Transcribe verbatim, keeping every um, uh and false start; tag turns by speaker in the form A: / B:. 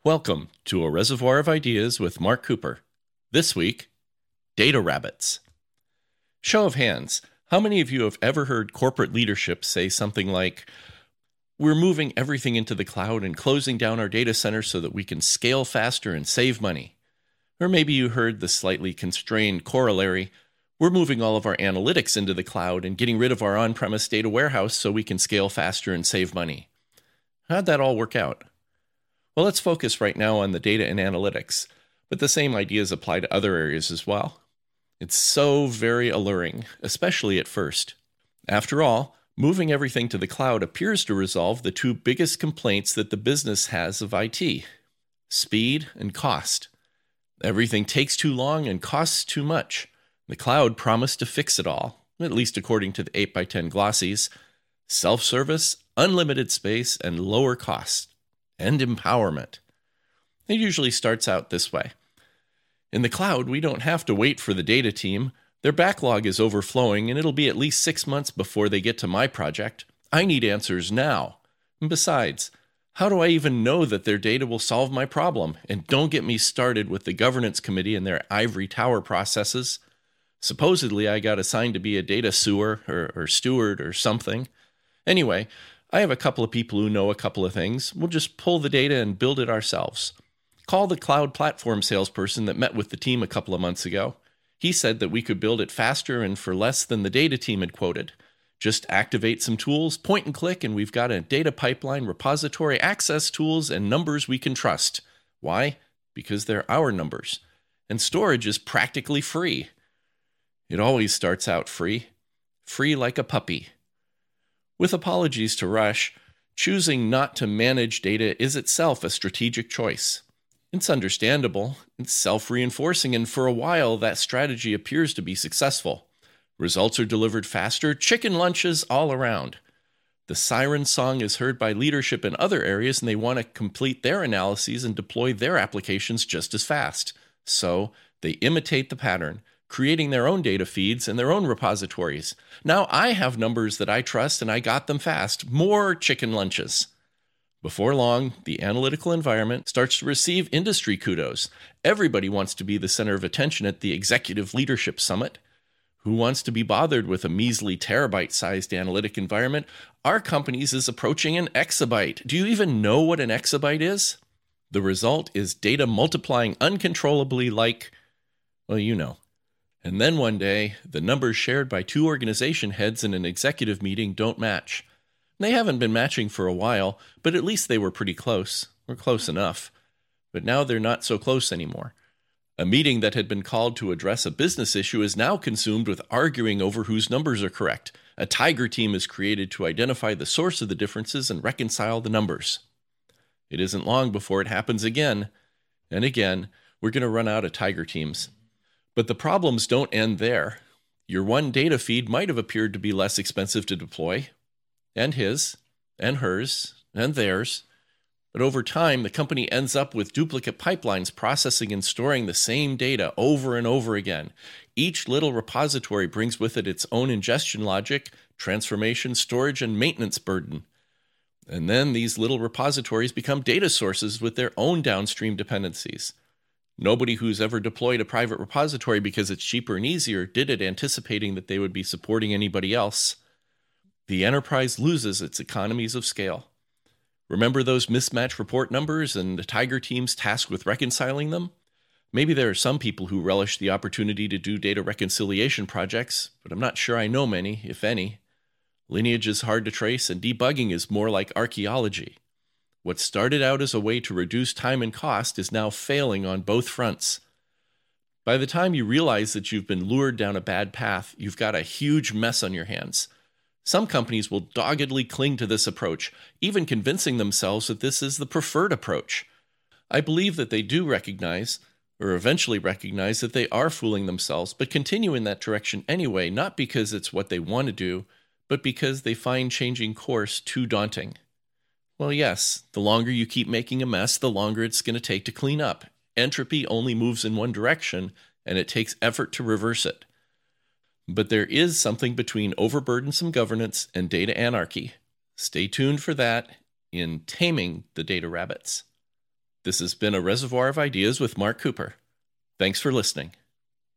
A: Welcome to A Reservoir of Ideas with Mark Cooper. This week, data rabbits. Show of hands, how many of you have ever heard corporate leadership say something like, "We're moving everything into the cloud and closing down our data centers so that we can scale faster and save money"? Or maybe you heard the slightly constrained corollary, "We're moving all of our analytics into the cloud and getting rid of our on-premise data warehouse so we can scale faster and save money." How'd that all work out? Well, let's focus right now on the data and analytics, but the same ideas apply to other areas as well. It's so very alluring, especially at first. After all, moving everything to the cloud appears to resolve the two biggest complaints that the business has of I T: speed and cost. Everything takes too long and costs too much. The cloud promised to fix it all, at least according to the eight by ten glossies: self-service, unlimited space, and lower cost. And empowerment. It usually starts out this way. In the cloud, we don't have to wait for the data team. Their backlog is overflowing, and it'll be at least six months before they get to my project. I need answers now. And besides, how do I even know that their data will solve my problem? And don't get me started with the governance committee and their ivory tower processes. Supposedly, I got assigned to be a data sewer or, or steward or something. Anyway, I have a couple of people who know a couple of things. We'll just pull the data and build it ourselves. Call the cloud platform salesperson that met with the team a couple of months ago. He said that we could build it faster and for less than the data team had quoted. Just activate some tools, point and click, and we've got a data pipeline, repository, access tools, and numbers we can trust. Why? Because they're our numbers. And storage is practically free. It always starts out free. Free like a puppy. With apologies to Rush, choosing not to manage data is itself a strategic choice. It's understandable, it's self-reinforcing, and for a while that strategy appears to be successful. Results are delivered faster, chicken lunches all around. The siren song is heard by leadership in other areas, and they want to complete their analyses and deploy their applications just as fast. So they imitate the pattern, creating their own data feeds and their own repositories. Now I have numbers that I trust and I got them fast. More chicken lunches. Before long, the analytical environment starts to receive industry kudos. Everybody wants to be the center of attention at the Executive Leadership Summit. Who wants to be bothered with a measly terabyte-sized analytic environment? Our company's is approaching an exabyte. Do you even know what an exabyte is? The result is data multiplying uncontrollably like, well, you know. And then one day, the numbers shared by two organization heads in an executive meeting don't match. They haven't been matching for a while, but at least they were pretty close, or close enough. But now they're not so close anymore. A meeting that had been called to address a business issue is now consumed with arguing over whose numbers are correct. A tiger team is created to identify the source of the differences and reconcile the numbers. It isn't long before it happens again. And again, we're going to run out of tiger teams. But the problems don't end there. Your one data feed might have appeared to be less expensive to deploy, and his, and hers, and theirs. But over time, the company ends up with duplicate pipelines processing and storing the same data over and over again. Each little repository brings with it its own ingestion logic, transformation, storage, and maintenance burden. And then these little repositories become data sources with their own downstream dependencies. Nobody who's ever deployed a private repository because it's cheaper and easier did it anticipating that they would be supporting anybody else. The enterprise loses its economies of scale. Remember those mismatch report numbers and the tiger teams tasked with reconciling them? Maybe there are some people who relish the opportunity to do data reconciliation projects, but I'm not sure I know many, if any. Lineage is hard to trace, and debugging is more like archaeology. What started out as a way to reduce time and cost is now failing on both fronts. By the time you realize that you've been lured down a bad path, you've got a huge mess on your hands. Some companies will doggedly cling to this approach, even convincing themselves that this is the preferred approach. I believe that they do recognize, or eventually recognize, that they are fooling themselves, but continue in that direction anyway, not because it's what they want to do, but because they find changing course too daunting. Well, yes, the longer you keep making a mess, the longer it's going to take to clean up. Entropy only moves in one direction, and it takes effort to reverse it. But there is something between overburdensome governance and data anarchy. Stay tuned for that in Taming the Data Rabbits. This has been a Reservoir of Ideas with Mark Cooper. Thanks for listening.